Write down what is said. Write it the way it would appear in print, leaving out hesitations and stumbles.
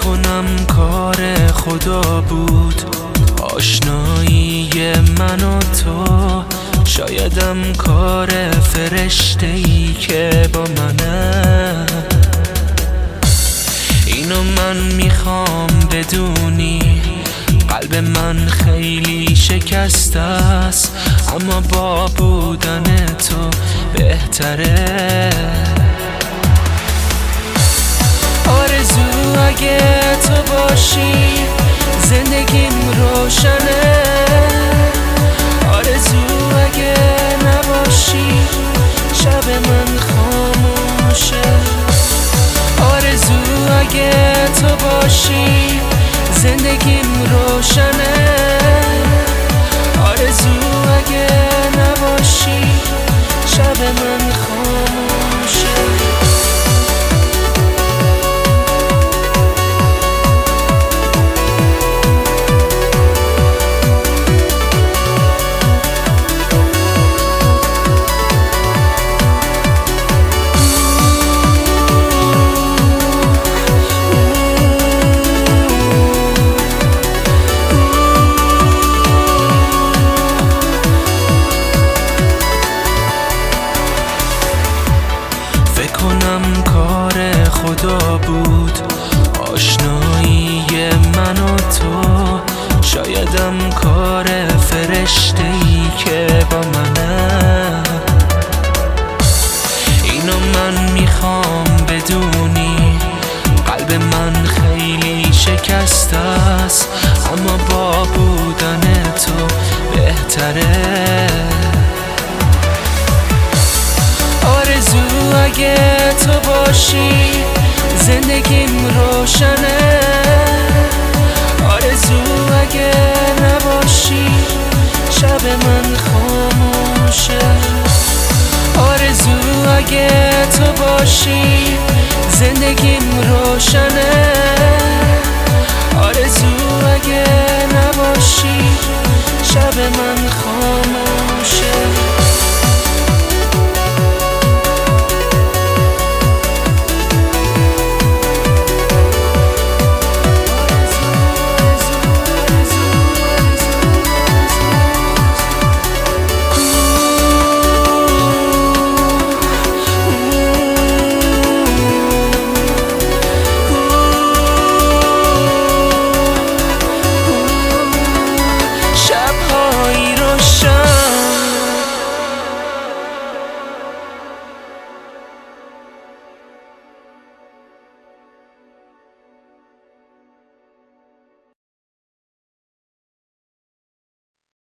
کنم کار خدا بود آشنایی من و تو، شایدم کار فرشته‌ای که با منه. اینو من میخوام بدونی، قلب من خیلی شکسته است، اما با بودن تو بهتره. آرزو اگه تو باشی زندگیم روشنه، آرزو اگه نباشی شب من خاموشه. آرزو اگه تو باشی زندگیم روشنه، آرزو اگه نباشی شب من خاموشه. کنم کار خدا بود آشنایی من و تو، شایدم کار فرشته‌ای که با منه. اینو من میخوام بدونی، قلب من خیلی شکسته است، اما با بودن تو بهتره. آرزو اگه تو باشی زندگیم روشنه، آرزو اگه نباشی شب من خاموشه. آرزو اگه تو باشی زندگیم روشنه، آرزو اگه نباشی شب من خاموشه.